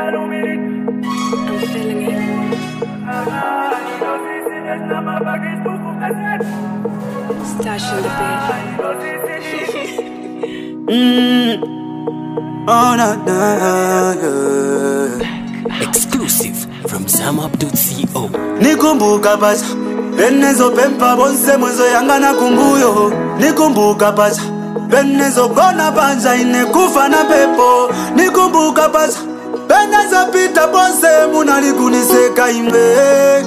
feeling it. Stash in the bed. Oh, no. Exclusive from zamap.co. Nikumbuka pacha Benezo pempa bonse mwezo yangana kumbuyo. Nikumbuka pacha Benezo gona panja ine kufa na pepo. Nikumbuka pacha Benezo pita bonse munalikuniseka imbe.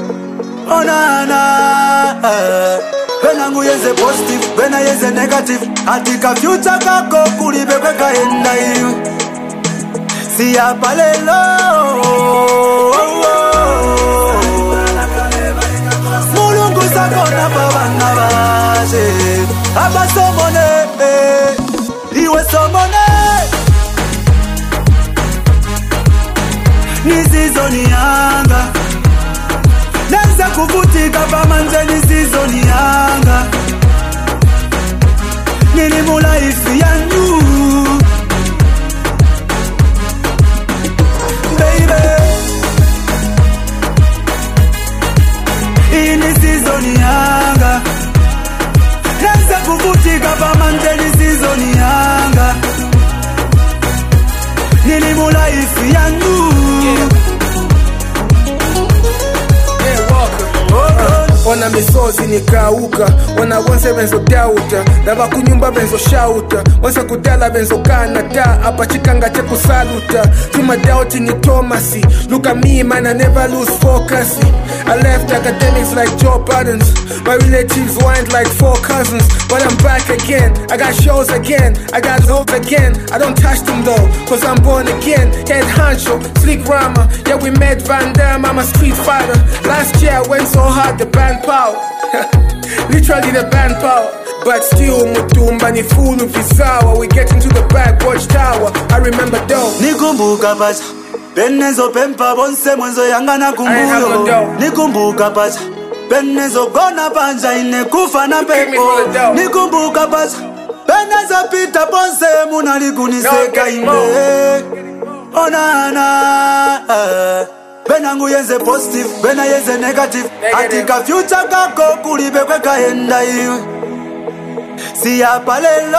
Onana Benangu yeze positive, bena yeze negative. Atika future kako kulibe kweka enda iwe. Siya palelo Mulungu sakona pabana baje Aba somone Iwe somone Nisizo niyanga Neza kuvutika pamanje nisizo niyanga Nini mula ifi yanyu Ini season yanga Neza kuvutika pamanje ni season yanga Nini mula ifi yangu Ona misozi nikauka, ona wonse benzo dauta. Dava kunyumba benzo shauta, wonse kudala benzo kanata. Apa chikanga cheku saluta, tuma doubt ni Thomasi. Look at me man, I never lose focus. I left academics like Joe Buttons. My relatives wind like 4 cousins. But I'm back again, I got shows again, I got hope again. I don't touch them though, cause I'm born again. Head honcho, slick rama. Yeah, we met Van Damme, I'm a street fighter. Last year I went so hard, the band power. Literally the band power. But still mutumba ni fulu fisawa. We get into the back watchtower. I remember though. Nikumbuka pacha Benezo pempa bonse mwenzo yangana kumbuyo. Nikumbuka pacha Benezo gona panja ine kufa na pepo. Nikumbuka pacha Benezo pita bonse munalikuniseka imbe. Onana Benangu yeze positive, bena yeze negative. Atika future kako kulibe kweka enda iwe. Siya palelo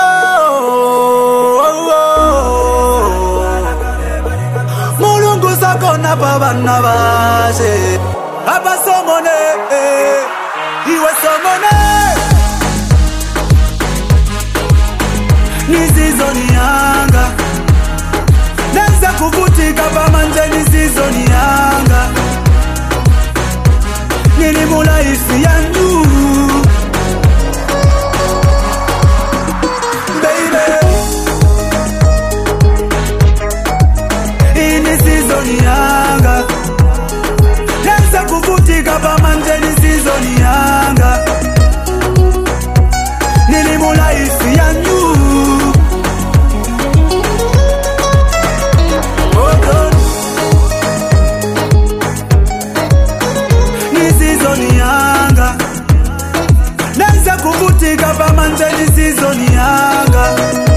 Mulungu sakona pabana baje Aba somone Iwe somone Nisizo niyanga Neza kuvutika pamanje nisizo niyanga Nini mula ifi yangu Yanga Neza kuvutika pamanje ni season yanga Nini mula ifi yanyu Ni season yanga Neza kuvutika pamanje ni season yanga